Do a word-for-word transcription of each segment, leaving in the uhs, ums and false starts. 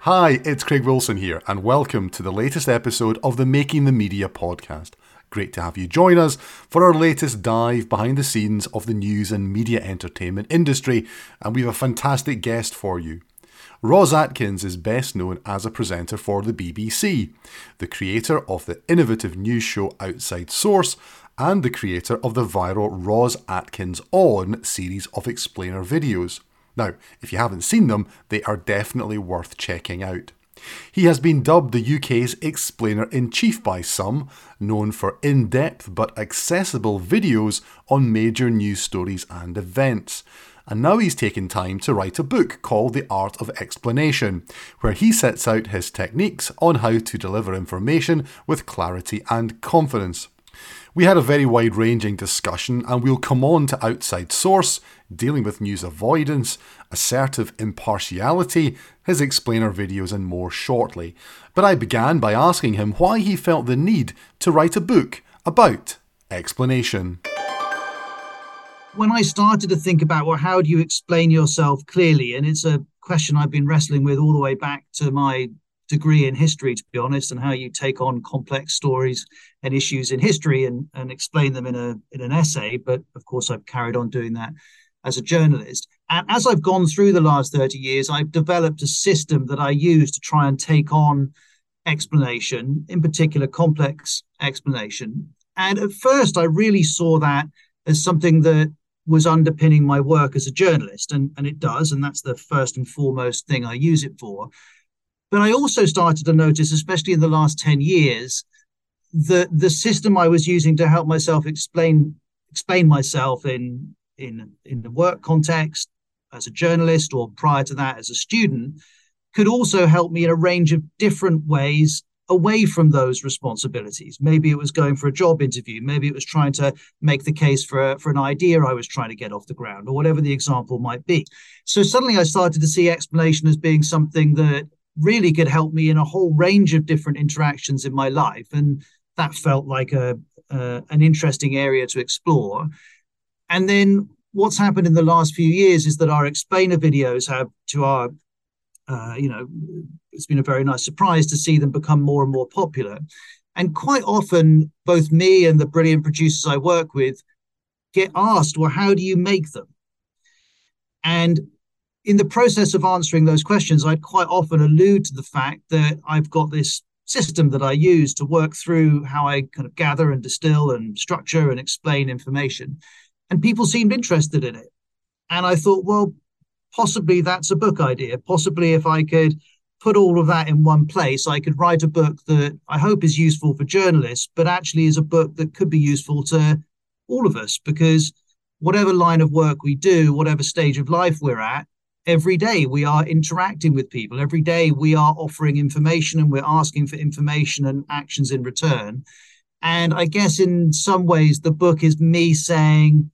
Hi, it's Craig Wilson here, and welcome to the latest episode of the Making the Media podcast. Great to have you join us for our latest dive behind the scenes of the news and media entertainment industry, and we have a fantastic guest for you. Roz Atkins is best known as a presenter for the B B C, the creator of the innovative news show Outside Source, and the creator of the viral Roz Atkins On series of explainer videos. Now, if you haven't seen them, they are definitely worth checking out. He has been dubbed the U K's explainer-in-chief by some, known for in-depth but accessible videos on major news stories and events. And now he's taken time to write a book called The Art of Explanation, where he sets out his techniques on how to deliver information with clarity and confidence. We had a very wide-ranging discussion, and we'll come on to Outside Source, dealing with news avoidance, assertive impartiality, his explainer videos and more shortly. But I began by asking him why he felt the need to write a book about explanation. When I started to think about, well, how do you explain yourself clearly? And it's a question I've been wrestling with all the way back to my degree in history, to be honest, and how you take on complex stories and issues in history and, and explain them in a in an essay. But of course, I've carried on doing that as a journalist. And as I've gone through the last thirty years, I've developed a system that I use to try and take on explanation, in particular, complex explanation. And at first, I really saw that as something that was underpinning my work as a journalist, and, and it does, and that's the first and foremost thing I use it for. But I also started to notice, especially in the last ten years, that the system I was using to help myself explain explain myself in, in, in the work context as a journalist, or prior to that as a student, could also help me in a range of different ways away from those responsibilities. Maybe it was going for a job interview. Maybe it was trying to make the case for, a, for an idea I was trying to get off the ground, or whatever the example might be. So suddenly I started to see explanation as being something that really could help me in a whole range of different interactions in my life. And that felt like a uh, an interesting area to explore. And then what's happened in the last few years is that our explainer videos have, to our, uh, you know, it's been a very nice surprise to see them become more and more popular. And quite often, both me and the brilliant producers I work with get asked, well, how do you make them? And in the process of answering those questions, I'd quite often allude to the fact that I've got this system that I use to work through how I kind of gather and distill and structure and explain information. And people seemed interested in it. And I thought, well, possibly that's a book idea. Possibly if I could put all of that in one place, I could write a book that I hope is useful for journalists, but actually is a book that could be useful to all of us, because whatever line of work we do, whatever stage of life we're at, every day we are interacting with people. Every day we are offering information, and we're asking for information and actions in return. And I guess in some ways, the book is me saying,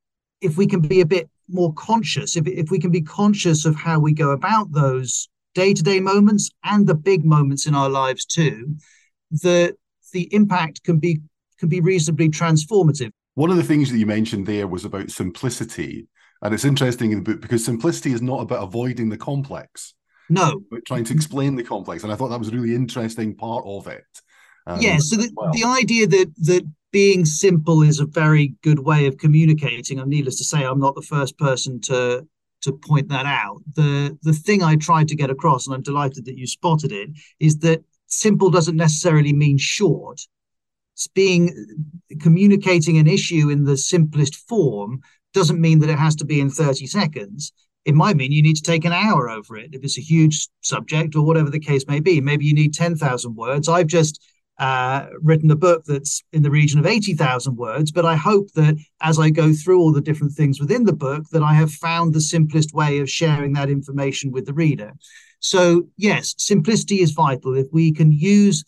if we can be a bit more conscious, if, if we can be conscious of how we go about those day-to-day moments and the big moments in our lives too, that the impact can be can be reasonably transformative. One of the things that you mentioned there was about simplicity. And it's interesting in the book because simplicity is not about avoiding the complex. No. But trying to explain the complex. And I thought that was a really interesting part of it. Um, yeah, so the, well. the idea that that being simple is a very good way of communicating, and needless to say, I'm not the first person to to point that out. The, the thing I tried to get across, and I'm delighted that you spotted it, is that simple doesn't necessarily mean short. It's being communicating an issue in the simplest form doesn't mean that it has to be in thirty seconds. It might mean you need to take an hour over it if it's a huge subject, or whatever the case may be. Maybe you need ten thousand words. I've just uh, written a book that's in the region of eighty thousand words, but I hope that as I go through all the different things within the book, that I have found the simplest way of sharing that information with the reader. So yes, simplicity is vital. If we can use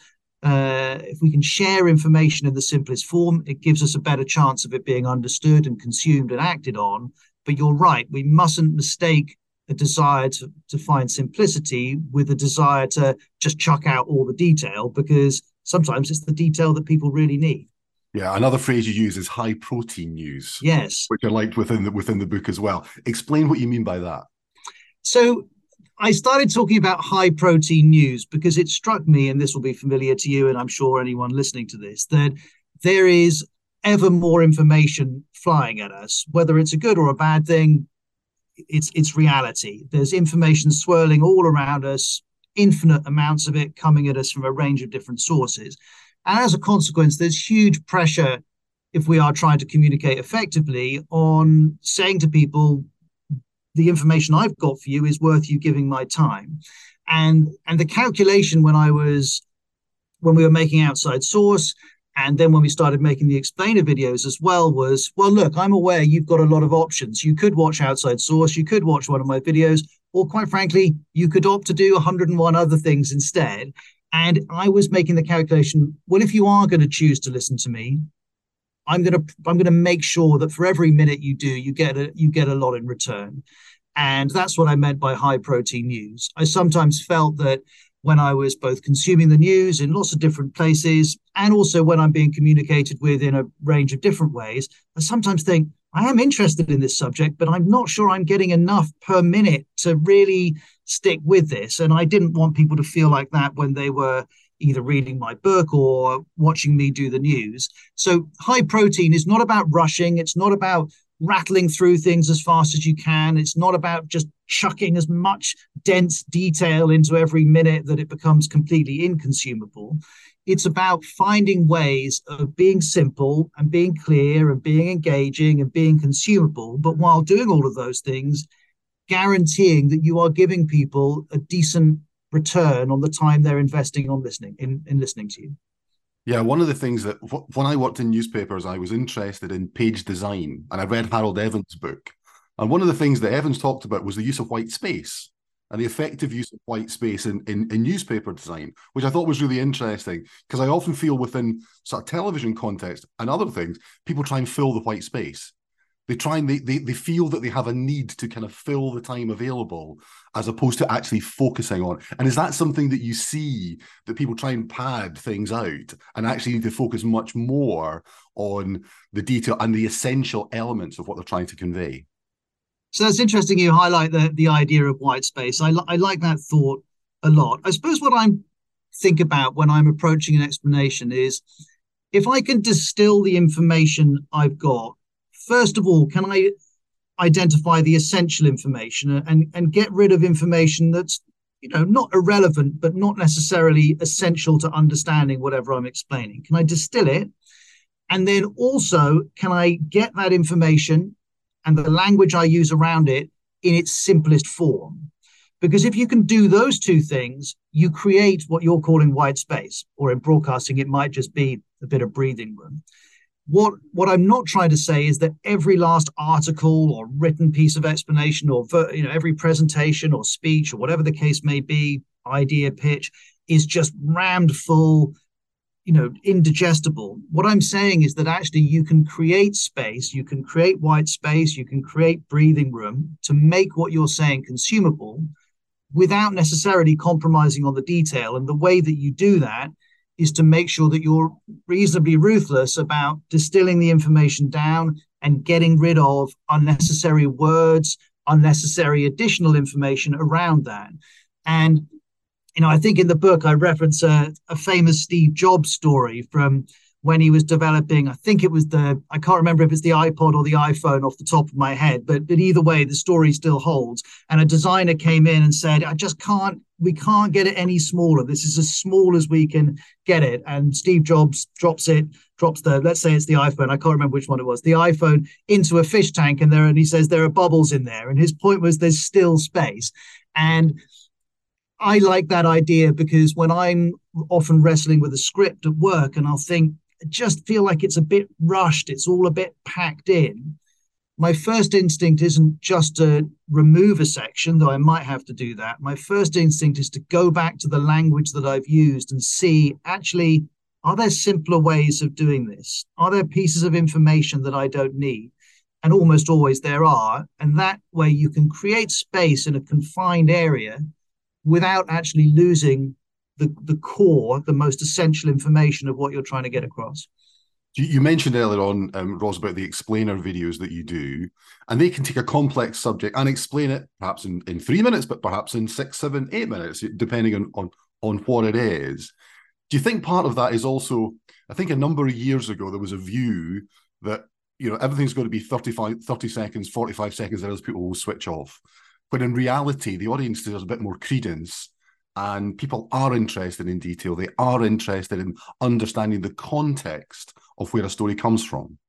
Uh, if we can share information in the simplest form, it gives us a better chance of it being understood and consumed and acted on. But you're right, we mustn't mistake a desire to, to find simplicity with a desire to just chuck out all the detail, because sometimes it's the detail that people really need. Yeah, another phrase you use is high protein news. Yes. Which I liked within the, within the book as well. Explain what you mean by that. So I started talking about high protein news because it struck me, and this will be familiar to you, and I'm sure anyone listening to this, that there is ever more information flying at us, whether it's a good or a bad thing. It's it's reality. There's information swirling all around us, infinite amounts of it coming at us from a range of different sources. And as a consequence, there's huge pressure, if we are trying to communicate effectively, on saying to people, the information I've got for you is worth you giving my time. And and the calculation when I was when we were making Outside Source, and then when we started making the explainer videos as well, was, well, look, I'm aware you've got a lot of options. You could watch Outside Source, you could watch one of my videos, or quite frankly, you could opt to do one hundred and one other things instead. And I was making the calculation, well, if you are going to choose to listen to me, I'm going to I'm going to make sure that for every minute you do, you get a you get a lot in return. And that's what I meant by high protein news. I sometimes felt that when I was both consuming the news in lots of different places and also when I'm being communicated with in a range of different ways, I sometimes think, I am interested in this subject, but I'm not sure I'm getting enough per minute to really stick with this. And I didn't want people to feel like that when they were either reading my book or watching me do the news. So high protein is not about rushing. It's not about rattling through things as fast as you can. It's not about just chucking as much dense detail into every minute that it becomes completely inconsumable. It's about finding ways of being simple and being clear and being engaging and being consumable, but while doing all of those things, guaranteeing that you are giving people a decent return on the time they're investing on listening in, in listening to you. Yeah, one of the things that when I worked in newspapers, I was interested in page design, and I read Harold Evans' book. And one of the things that Evans talked about was the use of white space and the effective use of white space in, in, in newspaper design, which I thought was really interesting, because I often feel within sort of television context and other things, people try and fill the white space. They try and they, they they feel that they have a need to kind of fill the time available as opposed to actually focusing on. And is that something that you see, that people try and pad things out and actually need to focus much more on the detail and the essential elements of what they're trying to convey? So that's interesting. You highlight the, the idea of white space. I, I like that thought a lot. I suppose what I think about when I'm approaching an explanation is, if I can distill the information I've got, first of all, can I identify the essential information and, and get rid of information that's, you know, not irrelevant, but not necessarily essential to understanding whatever I'm explaining? Can I distill it? And then also, can I get that information and the language I use around it in its simplest form? Because if you can do those two things, you create what you're calling white space, or in broadcasting, it might just be a bit of breathing room. What, what I'm not trying to say is that every last article or written piece of explanation, or, you know, every presentation or speech or whatever the case may be, idea pitch, is just rammed full, you know, indigestible. What I'm saying is that actually you can create space, you can create white space, you can create breathing room to make what you're saying consumable without necessarily compromising on the detail. And the way that you do that is to make sure that you're reasonably ruthless about distilling the information down and getting rid of unnecessary words, unnecessary additional information around that. And, you know, I think in the book, I reference a, a famous Steve Jobs story from when he was developing, I think it was the, I can't remember if it's the iPod or the iPhone off the top of my head, but, but either way, the story still holds. And a designer came in and said, I just can't, we can't get it any smaller. This is as small as we can get it. And Steve Jobs drops it, drops the, let's say it's the iPhone, I can't remember which one it was, the iPhone into a fish tank, and there, and he says there are bubbles in there. And his point was there's still space. And I like that idea, because when I'm often wrestling with a script at work and I'll think, I just feel like it's a bit rushed, it's all a bit packed in, my first instinct isn't just to remove a section, though I might have to do that. My first instinct is to go back to the language that I've used and see, actually, are there simpler ways of doing this? Are there pieces of information that I don't need? And almost always there are. And that way you can create space in a confined area without actually losing the, the core, the most essential information of what you're trying to get across. You, you mentioned earlier on, um, Ross, about the explainer videos that you do, and they can take a complex subject and explain it perhaps in, in three minutes, but perhaps in six, seven, eight minutes, depending on, on, on what it is. Do you think part of that is also, I think a number of years ago, there was a view that, you know, everything's going to be thirty-five, thirty seconds, forty-five seconds, and else people will switch off. But in reality, the audience deserves a bit more credence, and people are interested in detail. They are interested in understanding the context of where a story comes from.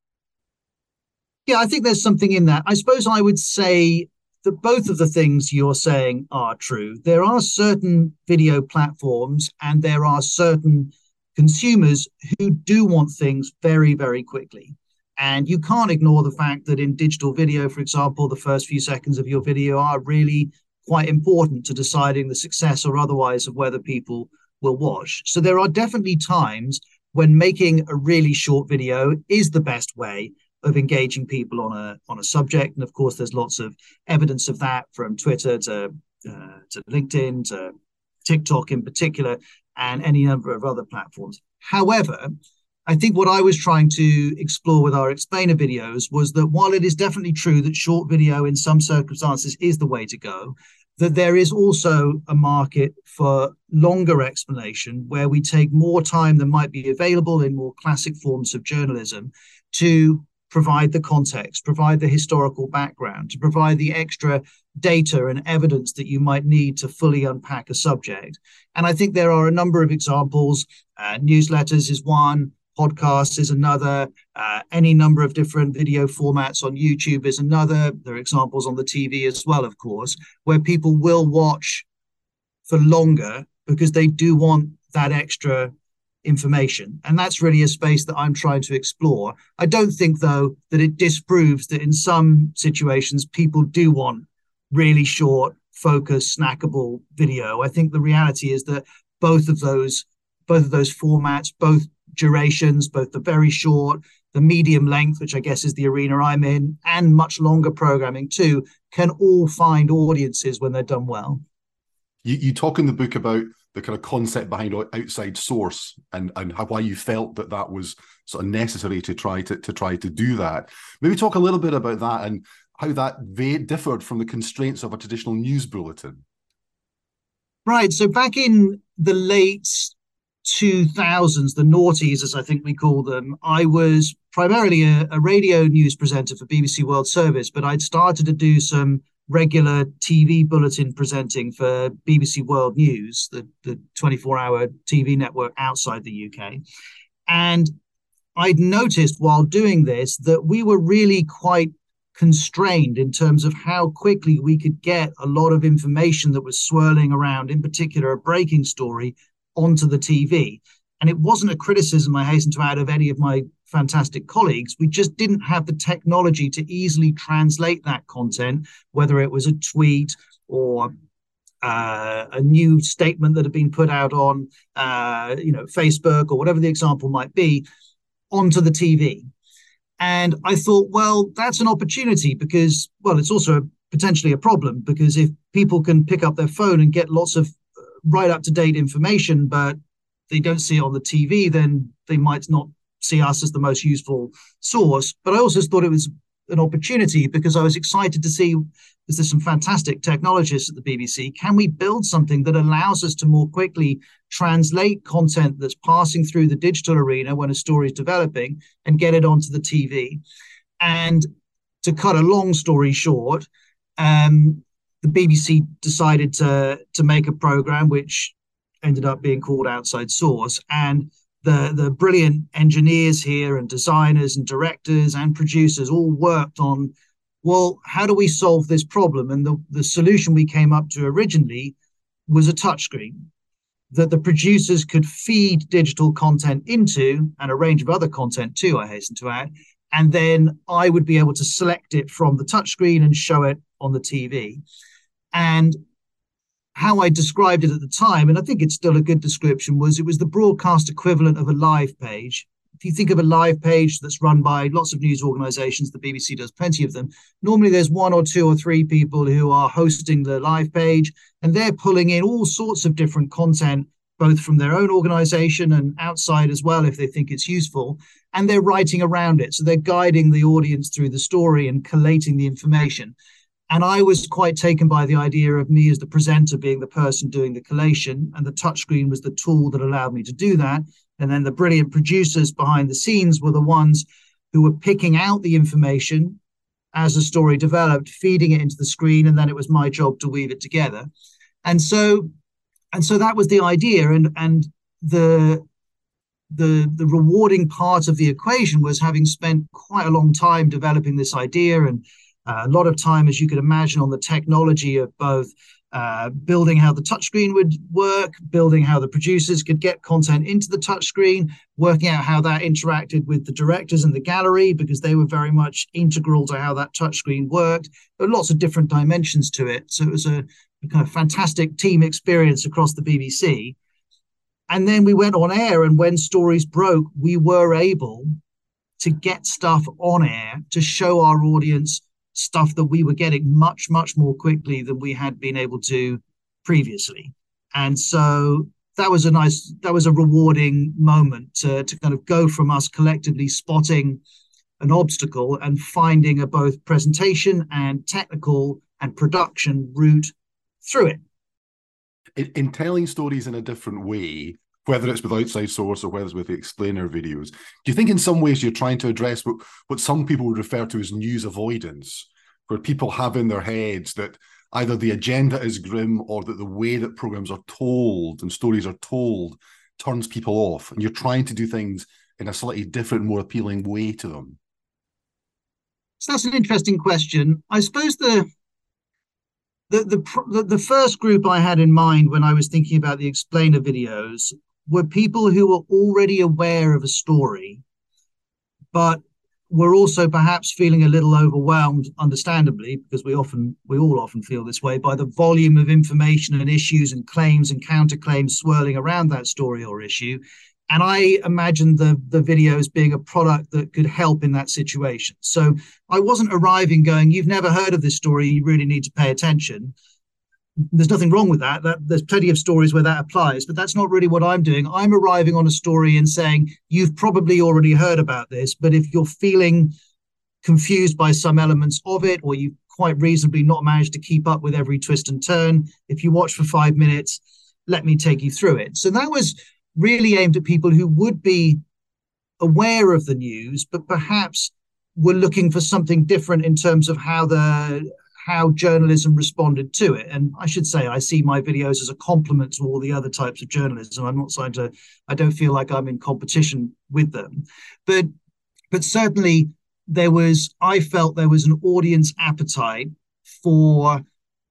Yeah, I think there's something in that. I suppose I would say that both of the things you're saying are true. There are certain video platforms and there are certain consumers who do want things very, very quickly. And you can't ignore the fact that in digital video, for example, the first few seconds of your video are really quite important to deciding the success or otherwise of whether people will watch. So there are definitely times when making a really short video is the best way of engaging people on a on a subject. And of course, there's lots of evidence of that, from Twitter to uh, to LinkedIn to TikTok in particular, and any number of other platforms. However, I think what I was trying to explore with our explainer videos was that while it is definitely true that short video in some circumstances is the way to go, that there is also a market for longer explanation where we take more time than might be available in more classic forms of journalism to provide the context, provide the historical background, to provide the extra data and evidence that you might need to fully unpack a subject. And I think there are a number of examples. Uh, newsletters is one, podcasts is another, uh, any number of different video formats on YouTube is another. There are examples on the T V as well, of course, where people will watch for longer because they do want that extra information. And that's really a space that I'm trying to explore. I don't think, though, that it disproves that in some situations people do want really short, focused, snackable video. I think the reality is that both of those, both of those formats, both durations, both the very short, the medium length, which I guess is the arena I'm in, and much longer programming too, can all find audiences when they're done well. You, you talk in the book about the kind of concept behind outside source and, and how, why you felt that that was sort of necessary to try to, to try to do that. Maybe talk a little bit about that and how that differed from the constraints of a traditional news bulletin. Right. So back in the late two thousands, the noughties, as I think we call them, I was primarily a, a radio news presenter for B B C World Service, but I'd started to do some regular T V bulletin presenting for B B C World News, the, the twenty-four hour T V network outside the U K. And I'd noticed while doing this that we were really quite constrained in terms of how quickly we could get a lot of information that was swirling around, in particular a breaking story, onto the T V. And it wasn't a criticism, I hasten to add, of any of my fantastic colleagues. We just didn't have the technology to easily translate that content, whether it was a tweet or uh, a new statement that had been put out on uh, you know, Facebook or whatever the example might be, onto the T V. And I thought, well, that's an opportunity because, well, it's also potentially a problem, because if people can pick up their phone and get lots of right up-to-date information, but they don't see it on the T V, then they might not see us as the most useful source. But I also thought it was an opportunity because I was excited to see, because there's some fantastic technologists at the B B C, can we build something that allows us to more quickly translate content that's passing through the digital arena when a story is developing and get it onto the T V? And to cut a long story short, um, the B B C decided to, to make a program which ended up being called Outside Source. And the, the brilliant engineers here and designers and directors and producers all worked on, well, how do we solve this problem? And the, the solution we came up to originally was a touchscreen that the producers could feed digital content into, and a range of other content too, I hasten to add, and then I would be able to select it from the touchscreen and show it on the T V. And how I described it at the time, and I think it's still a good description, was it was the broadcast equivalent of a live page. If you think of a live page that's run by lots of news organizations, the B B C does plenty of them. Normally there's one or two or three people who are hosting the live page, and they're pulling in all sorts of different content both from their own organization and outside as well, if they think it's useful. And they're writing around it. So they're guiding the audience through the story and collating the information. And I was quite taken by the idea of me as the presenter being the person doing the collation, and the touchscreen was the tool that allowed me to do that. And then the brilliant producers behind the scenes were the ones who were picking out the information as the story developed, feeding it into the screen, and then it was my job to weave it together. And so, and so that was the idea. And and the the the rewarding part of the equation was having spent quite a long time developing this idea, and uh, a lot of time, as you could imagine, on the technology of both uh, building how the touchscreen would work, building how the producers could get content into the touchscreen, working out how that interacted with the directors and the gallery, because they were very much integral to how that touchscreen worked. There were lots of different dimensions to it. So it was a, a kind of fantastic team experience across the B B C. And then we went on air, and when stories broke, we were able to get stuff on air to show our audience stuff that we were getting much, much more quickly than we had been able to previously. And so that was a nice, that was a rewarding moment to, to kind of go from us collectively spotting an obstacle and finding a both presentation and technical and production route through it. In, in telling stories in a different way, whether it's with outside source or whether it's with the explainer videos, do you think in some ways you're trying to address what, what some people would refer to as news avoidance, where people have in their heads that either the agenda is grim or that the way that programs are told and stories are told turns people off, and you're trying to do things in a slightly different, more appealing way to them? So that's an interesting question. I suppose the The, the the first group I had in mind when I was thinking about the explainer videos were people who were already aware of a story, but were also perhaps feeling a little overwhelmed, understandably, because we often we all often feel this way, by the volume of information and issues and claims and counterclaims swirling around that story or issue. And I imagined the, the videos being a product that could help in that situation. So I wasn't arriving going, you've never heard of this story, you really need to pay attention. There's nothing wrong with that. that. There's plenty of stories where that applies, but that's not really what I'm doing. I'm arriving on a story and saying, you've probably already heard about this, but if you're feeling confused by some elements of it, or you quite reasonably not managed to keep up with every twist and turn, if you watch for five minutes, let me take you through it. So that was really aimed at people who would be aware of the news, but perhaps were looking for something different in terms of how the how journalism responded to it. And I should say, I see my videos as a complement to all the other types of journalism. I'm not trying to, I don't feel like I'm in competition with them. But, but certainly there was, I felt there was an audience appetite for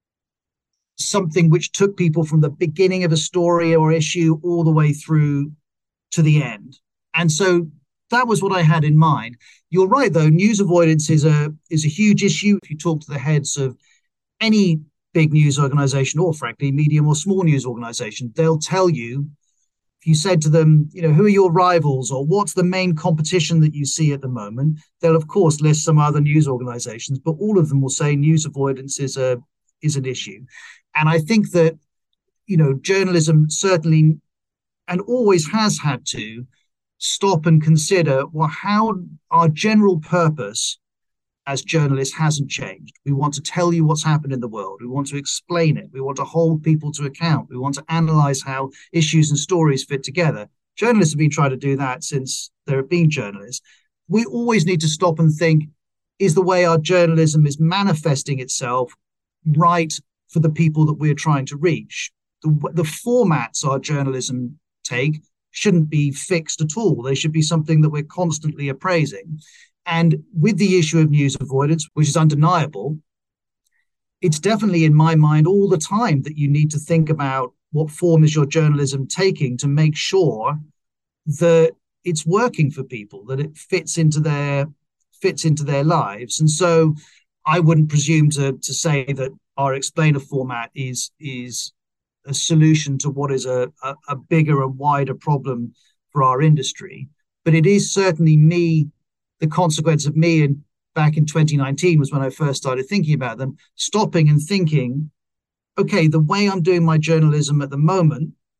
something which took people from the beginning of a story or issue all the way through to the end. And so that was what I had in mind. You're right, though. News avoidance is a is a huge issue. If you talk to the heads of any big news organization, or frankly, medium or small news organization, they'll tell you, if you said to them, you know, who are your rivals or what's the main competition that you see at the moment, they'll of course list some other news organizations, but all of them will say news avoidance is a is an issue. And I think that, you know, journalism certainly and always has had to stop and consider, well, how our general purpose as journalists hasn't changed. We want to tell you what's happened in the world. We want to explain it. We want to hold people to account. We want to analyze how issues and stories fit together. Journalists have been trying to do that since there have been journalists. We always need to stop and think, is the way our journalism is manifesting itself right for the people that we're trying to reach? The, the formats our journalism take shouldn't be fixed at all. They should be something that we're constantly appraising. And with the issue of news avoidance, which is undeniable, it's definitely in my mind all the time that you need to think about what form is your journalism taking to make sure that it's working for people, that it fits into their fits into their lives. And so I wouldn't presume to to say that our explainer format is is a solution to what is a, a, a bigger and wider problem for our industry. But it is certainly me, the consequence of me, and back in twenty nineteen was when I first started thinking about them, stopping and thinking, okay, the way I'm doing my journalism at the moment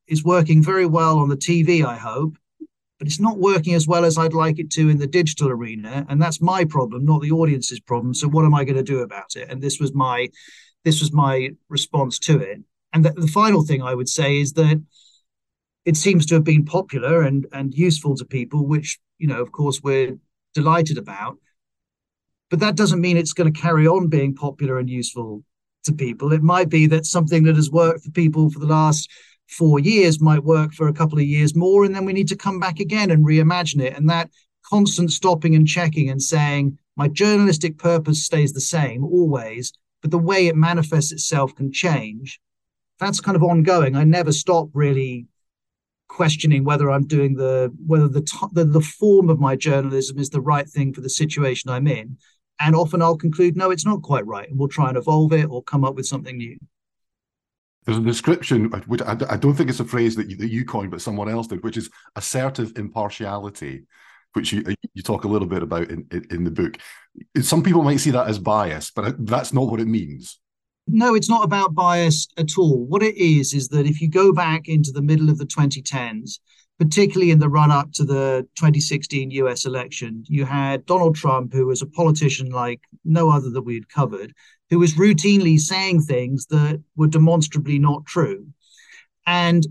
is working very well on the T V, I hope, but it's not working as well as I'd like it to in the digital arena. And that's my problem, not the audience's problem. So what am I going to do about it? And this was my this was my response to it. And the, the final thing I would say is that it seems to have been popular and, and useful to people, which, you know, of course, we're delighted about. But that doesn't mean it's going to carry on being popular and useful to people. It might be that something that has worked for people for the last four years might work for a couple of years more, and then we need to come back again and reimagine it. And that constant stopping and checking and saying, my journalistic purpose stays the same always, but the way it manifests itself can change. That's kind of ongoing. I never stop really questioning whether I'm doing the, whether the, the, the form of my journalism is the right thing for the situation I'm in. And often I'll conclude, no, it's not quite right. And we'll try and evolve it or come up with something new. There's a description, which I don't think it's a phrase that you, that you coined, but someone else did, which is assertive impartiality, which you you talk a little bit about in, in the book. Some people might see that as bias, but that's not what it means. No, it's not about bias at all. What it is, is that if you go back into the middle of the twenty tens, particularly in the run-up to the twenty sixteen U S election, you had Donald Trump, who was a politician like no other that we had covered, who was routinely saying things that were demonstrably not true. And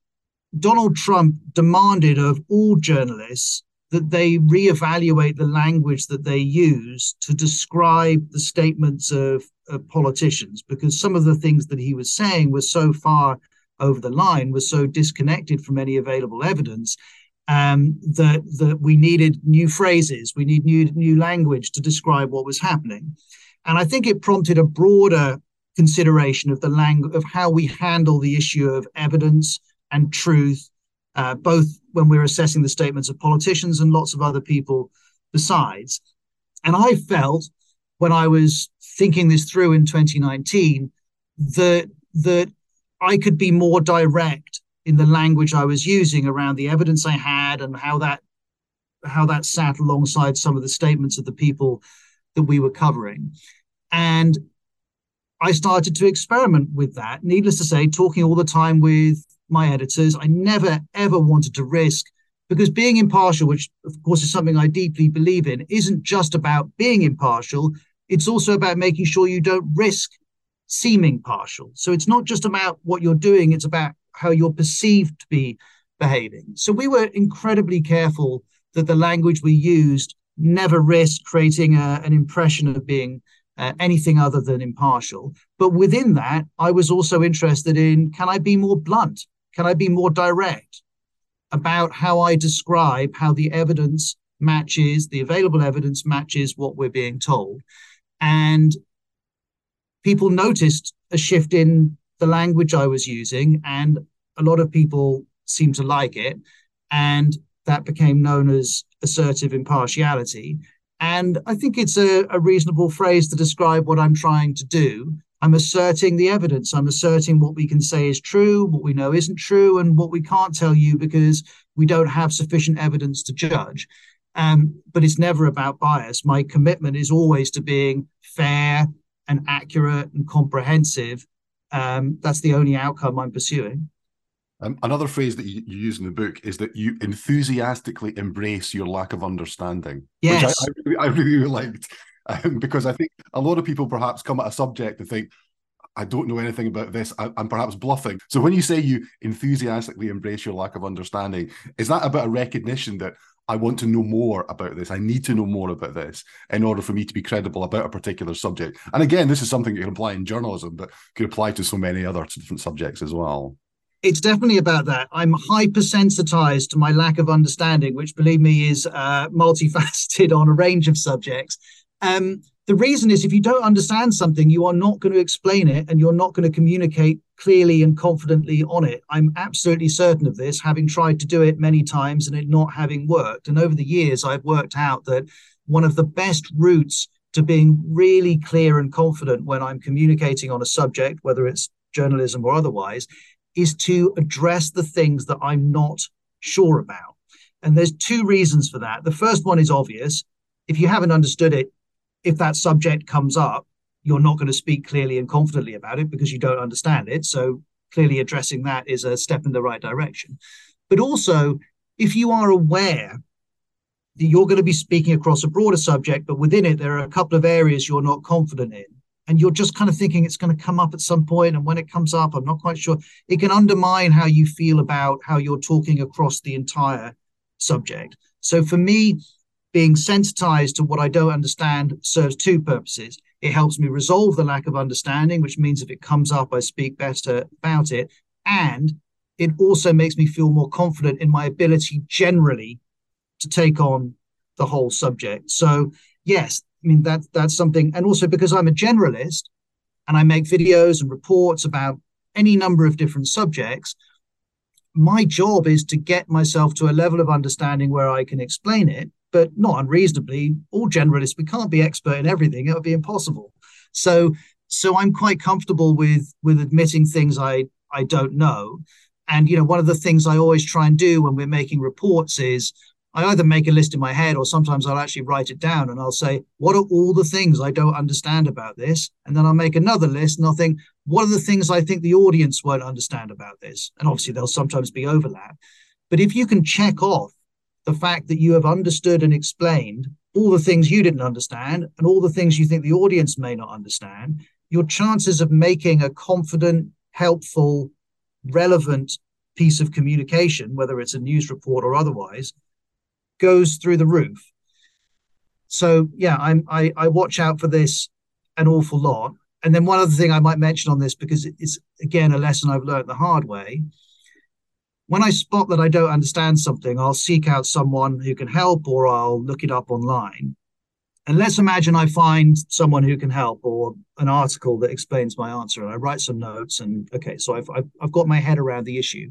Donald Trump demanded of all journalists that they reevaluate the language that they use to describe the statements of, of politicians, because some of the things that he was saying were so far over the line, was so disconnected from any available evidence, um, that, that we needed new phrases, we need new, new language to describe what was happening. And I think it prompted a broader consideration of the language, of how we handle the issue of evidence and truth, uh, both when we're assessing the statements of politicians and lots of other people besides. And I felt, when I was thinking this through in twenty nineteen, that, that I could be more direct in the language I was using around the evidence I had and how that, how that sat alongside some of the statements of the people that we were covering. And I started to experiment with that. Needless to say, talking all the time with my editors, I never, ever wanted to risk, because being impartial, which of course is something I deeply believe in, isn't just about being impartial. It's also about making sure you don't risk seeming partial. So it's not just about what you're doing, it's about how you're perceived to be behaving. So we were incredibly careful that the language we used never risked creating a, an impression of being uh, anything other than impartial. But within that, I was also interested in, can I be more blunt? Can I be more direct about how I describe how the evidence matches, the available evidence matches what we're being told? And people noticed a shift in the language I was using, and a lot of people seemed to like it. And that became known as assertive impartiality. And I think it's a, a reasonable phrase to describe what I'm trying to do. I'm asserting the evidence. I'm asserting what we can say is true, what we know isn't true, and what we can't tell you because we don't have sufficient evidence to judge. Um, but it's never about bias. My commitment is always to being fair and accurate and comprehensive. Um, that's the only outcome I'm pursuing. Um, another phrase that you, you use in the book is that you enthusiastically embrace your lack of understanding, yes. which I, I, really, I really liked, um, because I think a lot of people perhaps come at a subject and think, I don't know anything about this, I, I'm perhaps bluffing. So when you say you enthusiastically embrace your lack of understanding, is that about a recognition that I want to know more about this, I need to know more about this in order for me to be credible about a particular subject? And again, this is something you can apply in journalism, but could apply to so many other different subjects as well. It's definitely about that. I'm hypersensitized to my lack of understanding, which, believe me, is uh, multifaceted on a range of subjects. Um, the reason is, if you don't understand something, you are not going to explain it, and you're not going to communicate clearly and confidently on it. I'm absolutely certain of this, having tried to do it many times and it not having worked. And over the years, I've worked out that one of the best routes to being really clear and confident when I'm communicating on a subject, whether it's journalism or otherwise, is to address the things that I'm not sure about. And there's two reasons for that. The first one is obvious. If you haven't understood it, if that subject comes up, you're not going to speak clearly and confidently about it because you don't understand it. So clearly addressing that is a step in the right direction. But also, if you are aware that you're going to be speaking across a broader subject, but within it, there are a couple of areas you're not confident in, and you're just kind of thinking it's going to come up at some point, and when it comes up, I'm not quite sure, it can undermine how you feel about how you're talking across the entire subject. So for me, being sensitized to what I don't understand serves two purposes. It helps me resolve the lack of understanding, which means if it comes up, I speak better about it. And it also makes me feel more confident in my ability generally to take on the whole subject. So yes, I mean, that, that's something. And also because I'm a generalist and I make videos and reports about any number of different subjects, my job is to get myself to a level of understanding where I can explain it, but not unreasonably. All generalists, we can't be expert in everything. It would be impossible. So, so I'm quite comfortable with, with admitting things I, I don't know. And, you know, one of the things I always try and do when we're making reports is I either make a list in my head or sometimes I'll actually write it down and I'll say, what are all the things I don't understand about this? And then I'll make another list and I'll think, what are the things I think the audience won't understand about this? And obviously there'll sometimes be overlap. But if you can check off the fact that you have understood and explained all the things you didn't understand and all the things you think the audience may not understand, your chances of making a confident, helpful, relevant piece of communication, whether it's a news report or otherwise, goes through the roof. So yeah, I'm, I, I watch out for this an awful lot. And then one other thing I might mention on this, because it's, again, a lesson I've learned the hard way. When I spot that I don't understand something, I'll seek out someone who can help or I'll look it up online. And let's imagine I find someone who can help or an article that explains my answer and I write some notes and, okay, so I've, I've, I've got my head around the issue.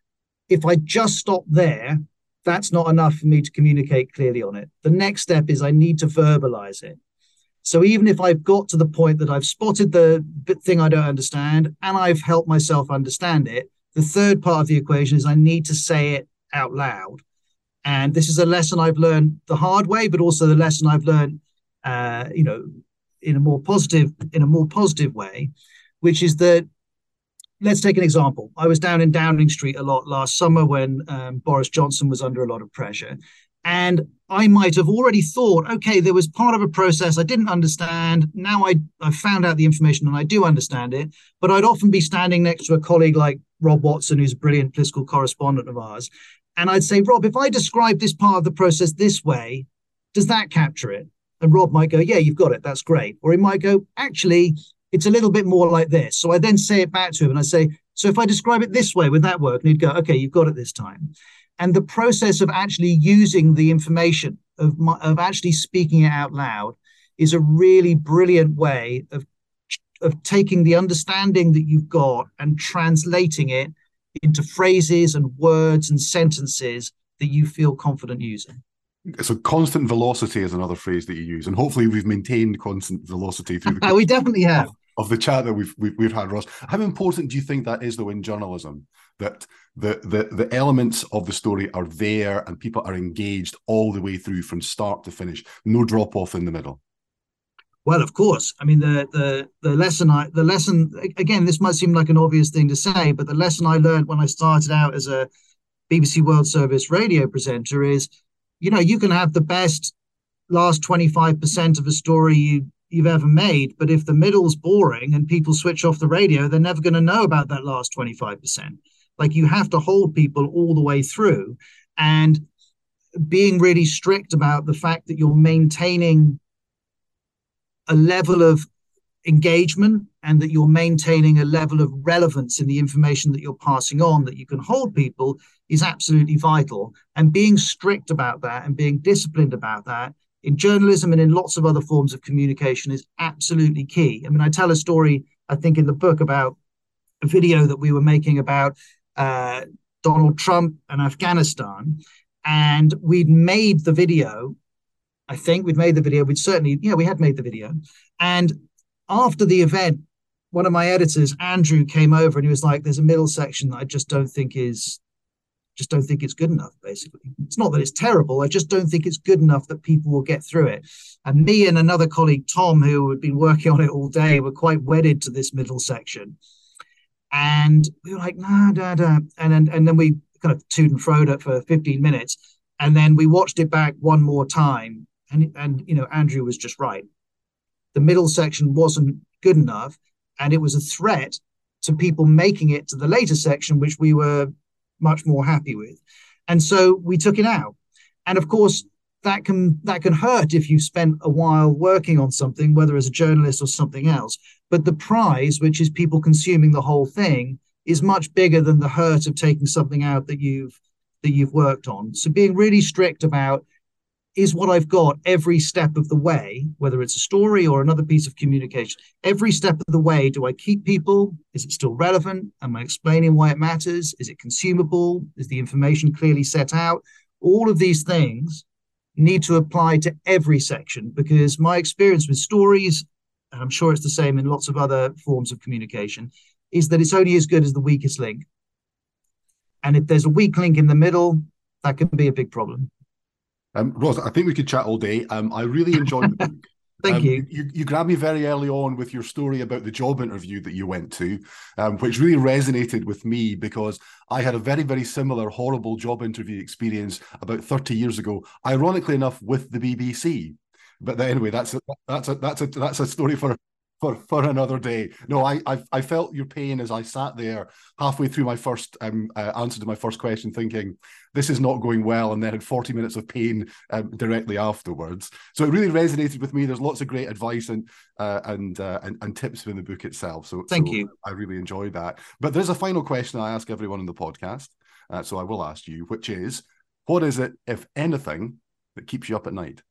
If I just stop there, that's not enough for me to communicate clearly on it. The next step is I need to verbalize it. So even if I've got to the point that I've spotted the thing I don't understand and I've helped myself understand it, the third part of the equation is I need to say it out loud. And this is a lesson I've learned the hard way, but also the lesson I've learned, uh, you know, in a more positive, in a more positive way, which is that, let's take an example. I was down in Downing Street a lot last summer when um, Boris Johnson was under a lot of pressure. And I might have already thought, okay, there was part of a process I didn't understand. Now I, I found out the information and I do understand it. But I'd often be standing next to a colleague like Rob Watson, who's a brilliant political correspondent of ours. And I'd say, Rob, if I describe this part of the process this way, does that capture it? And Rob might go, yeah, you've got it. That's great. Or he might go, actually, it's a little bit more like this. So I then say it back to him and I say, so if I describe it this way, would that work? And he'd go, okay, you've got it this time. And the process of actually using the information, of, my, of actually speaking it out loud, is a really brilliant way of, of taking the understanding that you've got and translating it into phrases and words and sentences that you feel confident using. So constant velocity is another phrase that you use, and hopefully we've maintained constant velocity through the we definitely have. Of the chat that we've, we've we've had, Ross. How important do you think that is, though, in journalism? That the the the elements of the story are there and people are engaged all the way through from start to finish, no drop off in the middle. Well, of course. I mean, the the the lesson I the lesson again. This might seem like an obvious thing to say, but the lesson I learned when I started out as a B B C World Service radio presenter is, you know, you can have the best last twenty-five percent of a story you. you've ever made, but if the middle's boring and people switch off the radio, they're never going to know about that last twenty-five percent. Like, you have to hold people all the way through, and being really strict about the fact that you're maintaining a level of engagement and that you're maintaining a level of relevance in the information that you're passing on, that you can hold people, is absolutely vital. And being strict about that and being disciplined about that in journalism and in lots of other forms of communication is absolutely key. I mean, I tell a story, I think, in the book about a video that we were making about uh, Donald Trump and Afghanistan. And we'd made the video, I think we'd made the video, we'd certainly, yeah, we had made the video. And after the event, one of my editors, Andrew, came over and he was like, there's a middle section that I just don't think is just don't think it's good enough, basically. It's not that it's terrible. I just don't think it's good enough that people will get through it. And me and another colleague, Tom, who had been working on it all day, were quite wedded to this middle section. And we were like, nah, da, da. And then, and then we kind of toed and froed it for fifteen minutes. And then we watched it back one more time. And, and, you know, Andrew was just right. The middle section wasn't good enough. And it was a threat to people making it to the later section, which we were much more happy with. And so we took it out. And of course, that can that can hurt if you've spent a while working on something, whether as a journalist or something else. But the prize, which is people consuming the whole thing, is much bigger than the hurt of taking something out that you've that you've worked on. So being really strict about, is what I've got every step of the way, whether it's a story or another piece of communication, every step of the way, do I keep people? Is it still relevant? Am I explaining why it matters? Is it consumable? Is the information clearly set out? All of these things need to apply to every section, because my experience with stories, and I'm sure it's the same in lots of other forms of communication, is that it's only as good as the weakest link. And if there's a weak link in the middle, that can be a big problem. Um, Ros, I think we could chat all day. Um, I really enjoyed the book. Thank um, you. you. You grabbed me very early on with your story about the job interview that you went to, um, which really resonated with me because I had a very, very similar horrible job interview experience about thirty years ago, ironically enough, with the B B C. But anyway, that's a, that's a that's a that's a story for for for another day. No, I I, I felt your pain as I sat there halfway through my first um, uh, answer to my first question, thinking, this is not going well, and then had forty minutes of pain um, directly afterwards. So it really resonated with me. There's lots of great advice and uh, and, uh, and and tips in the book itself. So thank so you. I really enjoyed that. But there's a final question I ask everyone in the podcast. Uh, so I will ask you, which is, what is it, if anything, that keeps you up at night?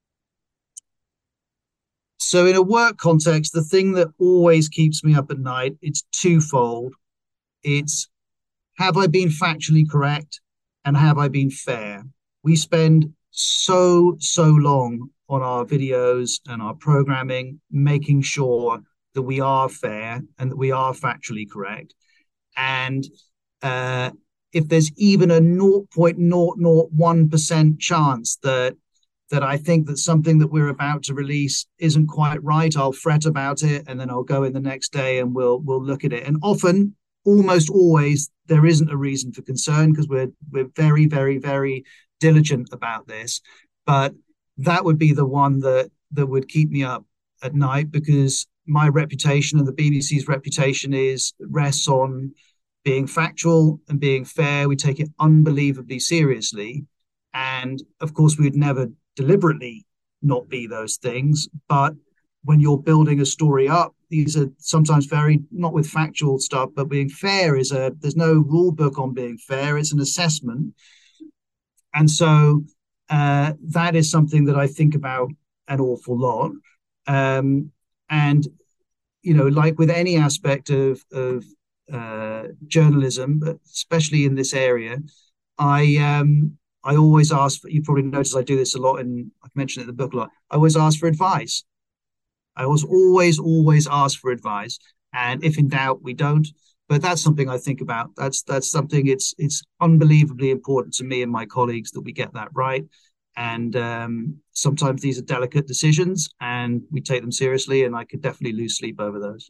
So in a work context, the thing that always keeps me up at night, it's twofold. It's, have I been factually correct? And have I been fair? We spend so, so long on our videos and our programming, making sure that we are fair and that we are factually correct. And uh, if there's even a zero point zero zero one percent chance that that I think that something that we're about to release isn't quite right, I'll fret about it, and then I'll go in the next day and we'll we'll look at it. And often, almost always, there isn't a reason for concern because we're we're very, very, very diligent about this. But that would be the one that that would keep me up at night, because my reputation and the B B C's reputation is rests on being factual and being fair. We take it unbelievably seriously. And of course, we would never deliberately not be those things. But when you're building a story up, these are sometimes very, not with factual stuff, but being fair is a, there's no rule book on being fair. It's an assessment. And so uh, that is something that I think about an awful lot. Um, and, you know, like with any aspect of, of uh, journalism, but especially in this area, I, um, I always ask for, you probably notice I do this a lot, and I've mentioned it in the book a lot. I always ask for advice. I always, always, always ask for advice. And if in doubt, we don't. But that's something I think about. That's that's something, it's it's unbelievably important to me and my colleagues that we get that right. And um, sometimes these are delicate decisions and we take them seriously, and I could definitely lose sleep over those.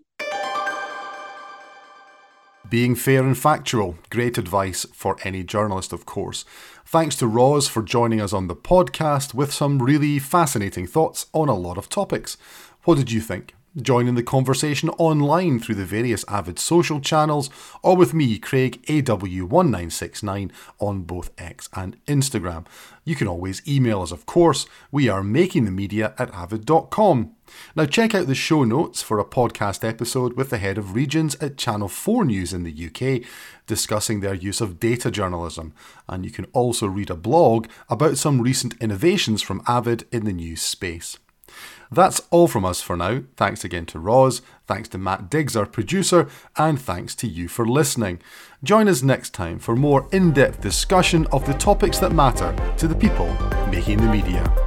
Being fair and factual, great advice for any journalist, of course. Thanks to Ros for joining us on the podcast with some really fascinating thoughts on a lot of topics. What did you think? Join in the conversation online through the various Avid social channels, or with me, Craig A W one nine six nine, on both X and Instagram. You can always email us, of course. We are makingthemedia at avid dot com. Now check out the show notes for a podcast episode with the head of regions at Channel four News in the U K, discussing their use of data journalism. And you can also read a blog about some recent innovations from Avid in the news space. That's all from us for now. Thanks again to Ros, thanks to Matt Diggs, our producer, and thanks to you for listening. Join us next time for more in-depth discussion of the topics that matter to the people making the media.